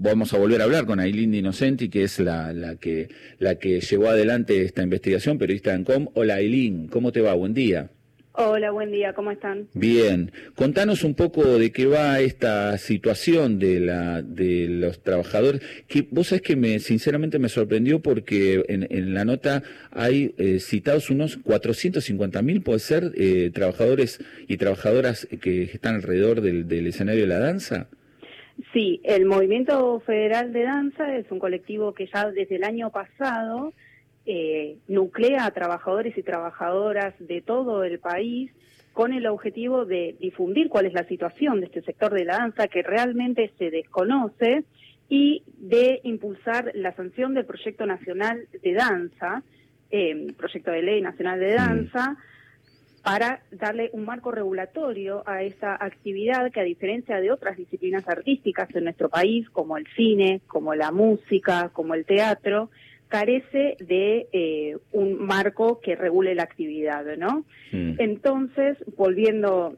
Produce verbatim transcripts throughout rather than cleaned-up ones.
vamos a volver a hablar con Ailín Di Innocenti, que es la, la que la que llevó adelante esta investigación, periodista de ANCOM. Hola Ailín, ¿cómo te va? Buen día. Hola, buen día, ¿cómo están? Bien, contanos un poco de qué va esta situación de la de los trabajadores, que vos sabés que me sinceramente me sorprendió porque en, en la nota hay eh, citados unos cuatrocientos cincuenta mil, puede ser, eh, trabajadores y trabajadoras que están alrededor del, del escenario de la danza. Sí, el Movimiento Federal de Danza es un colectivo que ya desde el año pasado Eh, nuclea a trabajadores y trabajadoras de todo el país con el objetivo de difundir cuál es la situación de este sector de la danza que realmente se desconoce y de impulsar la sanción del Proyecto Nacional de Danza, eh, Proyecto de Ley Nacional de Danza, mm. para darle un marco regulatorio a esa actividad que, a diferencia de otras disciplinas artísticas en nuestro país, como el cine, como la música, como el teatro, carece de eh, un marco que regule la actividad, ¿no? Mm. Entonces, volviendo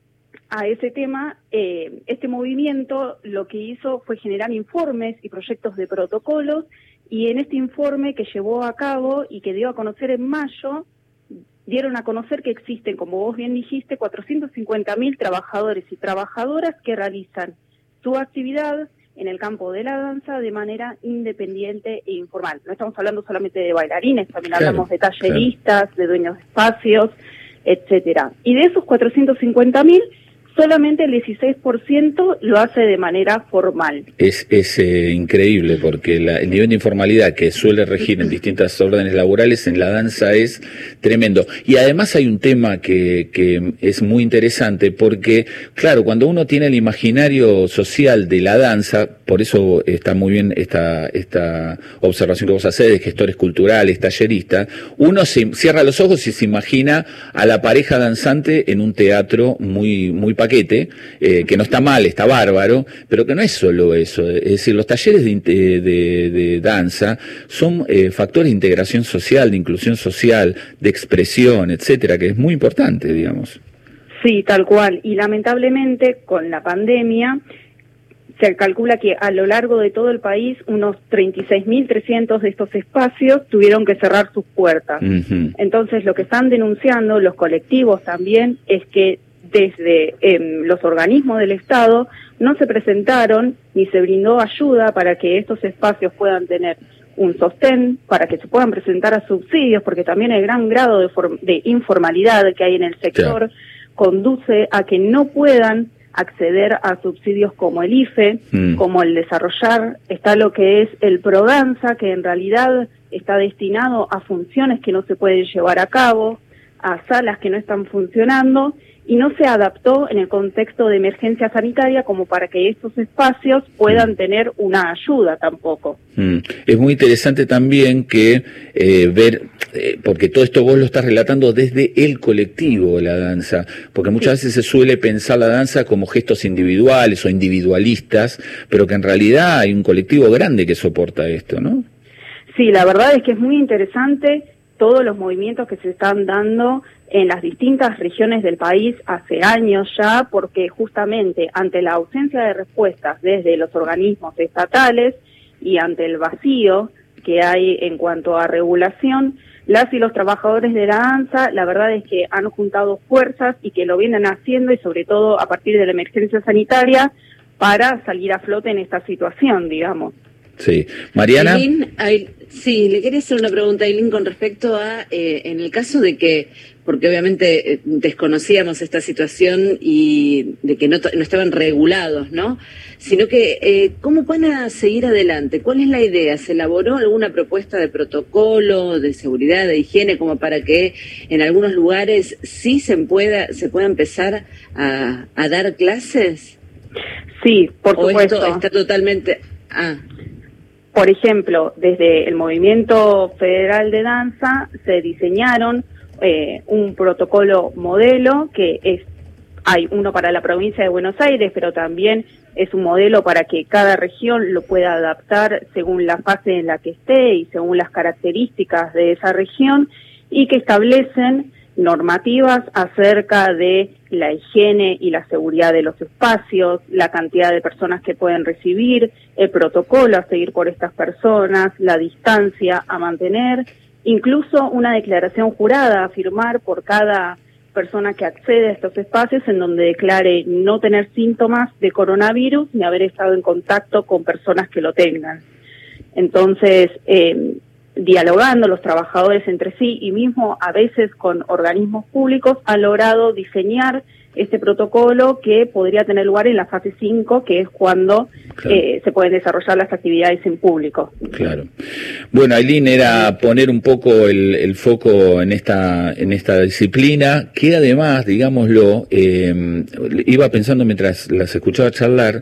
a ese tema, eh, este movimiento lo que hizo fue generar informes y proyectos de protocolos, y en este informe que llevó a cabo y que dio a conocer en mayo, dieron a conocer que existen, como vos bien dijiste, cuatrocientos cincuenta mil trabajadores y trabajadoras que realizan su actividad en el campo de la danza de manera independiente e informal. No estamos hablando solamente de bailarines, también claro, hablamos de talleristas, claro. de dueños de espacios, etcétera. Y de esos cuatrocientos cincuenta mil, solamente el dieciséis por ciento lo hace de manera formal. Es, es eh, increíble porque la, el nivel de informalidad que suele regir en distintas órdenes laborales en la danza es tremendo. Y además hay un tema que, que es muy interesante porque, claro, cuando uno tiene el imaginario social de la danza, por eso está muy bien esta, esta observación que vos hacés de gestores culturales, talleristas, uno se cierra los ojos y se imagina a la pareja danzante en un teatro muy, muy paquete, eh, que no está mal, está bárbaro, pero que no es solo eso. Es decir, los talleres de, de, de, de danza son eh, factores de integración social, de inclusión social, de expresión, etcétera, que es muy importante, digamos. Sí, tal cual. Y lamentablemente, con la pandemia, se calcula que a lo largo de todo el país unos treinta y seis mil trescientos de estos espacios tuvieron que cerrar sus puertas. Uh-huh. Entonces, lo que están denunciando los colectivos también es que desde eh, los organismos del Estado no se presentaron ni se brindó ayuda para que estos espacios puedan tener un sostén, para que se puedan presentar a subsidios, porque también el gran grado de, de informalidad que hay en el sector sí. conduce a que no puedan acceder a subsidios como el I F E, mm. como el desarrollar, está lo que es el Prodanza, que en realidad está destinado a funciones que no se pueden llevar a cabo, a salas que no están funcionando, y no se adaptó en el contexto de emergencia sanitaria como para que estos espacios puedan mm. tener una ayuda tampoco. Mm. Es muy interesante también que eh, ver, eh, porque todo esto vos lo estás relatando desde el colectivo, la danza, porque muchas sí. veces se suele pensar la danza como gestos individuales o individualistas, pero que en realidad hay un colectivo grande que soporta esto, ¿no? Sí, la verdad es que es muy interesante todos los movimientos que se están dando en las distintas regiones del país hace años ya, porque justamente ante la ausencia de respuestas desde los organismos estatales y ante el vacío que hay en cuanto a regulación, las y los trabajadores de la danza, la verdad es que han juntado fuerzas y que lo vienen haciendo, y sobre todo a partir de la emergencia sanitaria, para salir a flote en esta situación, digamos. Sí. Mariana. Ailín, Ailín, sí, le quería hacer una pregunta a Ailín con respecto a, eh, en el caso de que, porque obviamente eh, desconocíamos esta situación y de que no, no estaban regulados, ¿no? Sino que, eh, ¿cómo van a seguir adelante? ¿Cuál es la idea? ¿Se elaboró alguna propuesta de protocolo, de seguridad, de higiene, como para que en algunos lugares sí se pueda, se pueda empezar a, a dar clases? Sí, por supuesto. ¿O esto está totalmente...? Ah. Por ejemplo, desde el Movimiento Federal de Danza se diseñaron eh, un protocolo modelo que es, hay uno para la provincia de Buenos Aires, pero también es un modelo para que cada región lo pueda adaptar según la fase en la que esté y según las características de esa región, y que establecen normativas acerca de la higiene y la seguridad de los espacios, la cantidad de personas que pueden recibir, el protocolo a seguir por estas personas, la distancia a mantener, incluso una declaración jurada a firmar por cada persona que accede a estos espacios en donde declare no tener síntomas de coronavirus ni haber estado en contacto con personas que lo tengan. Entonces, eh, dialogando los trabajadores entre sí y mismo a veces con organismos públicos, han logrado diseñar este protocolo que podría tener lugar en la fase cinco, que es cuando claro. eh, se pueden desarrollar las actividades en público. Claro. Bueno, Aylin, era poner un poco el, el foco en esta en esta disciplina, que además, digámoslo, eh, iba pensando mientras las escuchaba charlar,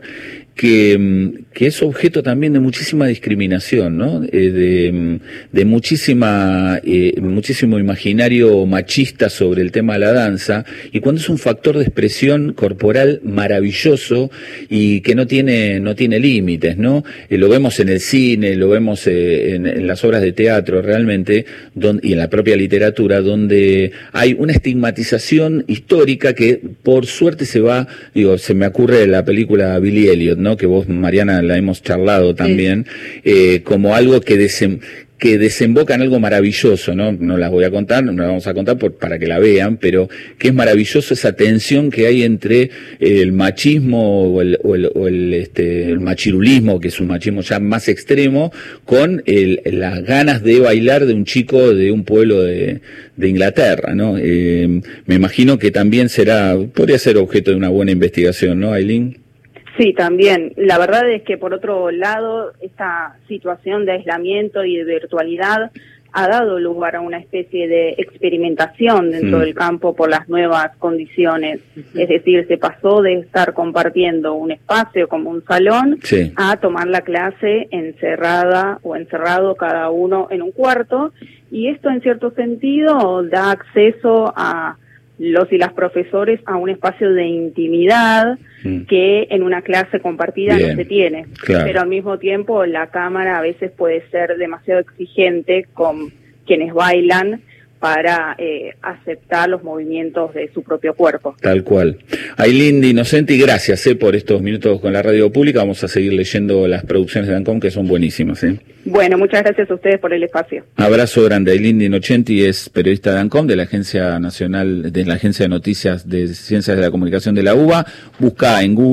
que, que es objeto también de muchísima discriminación, ¿no? Eh, de, de muchísima eh, muchísimo imaginario machista sobre el tema de la danza, y cuando es un factor de expresión corporal maravilloso y que no tiene no tiene límites, ¿no? Eh, lo vemos en el cine, lo vemos eh, en, en las obras de teatro realmente, donde, y en la propia literatura, donde hay una estigmatización histórica que por suerte se va, digo, se me ocurre la película Billy Elliot, ¿no? Que vos, Mariana, la hemos charlado también, sí. eh, como algo que desem que desemboca en algo maravilloso, ¿no? No las voy a contar, no las vamos a contar por, para que la vean, pero que es maravilloso esa tensión que hay entre el machismo o el, o el, o el, este, el machirulismo, que es un machismo ya más extremo, con el, las ganas de bailar de un chico de un pueblo de, de Inglaterra, ¿no? Eh, me imagino que también será, podría ser objeto de una buena investigación, ¿no, Aylin? Sí, también. La verdad es que, por otro lado, esta situación de aislamiento y de virtualidad ha dado lugar a una especie de experimentación dentro mm. del campo por las nuevas condiciones. Uh-huh. Es decir, se pasó de estar compartiendo un espacio como un salón sí. a tomar la clase encerrada o encerrado cada uno en un cuarto, y esto en cierto sentido da acceso a los y las profesores a un espacio de intimidad mm. que en una clase compartida Bien, no se tiene. Claro. Pero al mismo tiempo la cámara a veces puede ser demasiado exigente con quienes bailan para eh, aceptar los movimientos de su propio cuerpo. Tal cual. Aylin de Innocenti, gracias eh, por estos minutos con la radio pública. Vamos a seguir leyendo las producciones de DANCOM, que son buenísimas. ¿eh? Bueno, muchas gracias a ustedes por el espacio. Abrazo grande. Aylin de Innocenti es periodista de DANCOM, de la Agencia Nacional, de la Agencia de Noticias de Ciencias de la Comunicación de la U B A. Busca en Google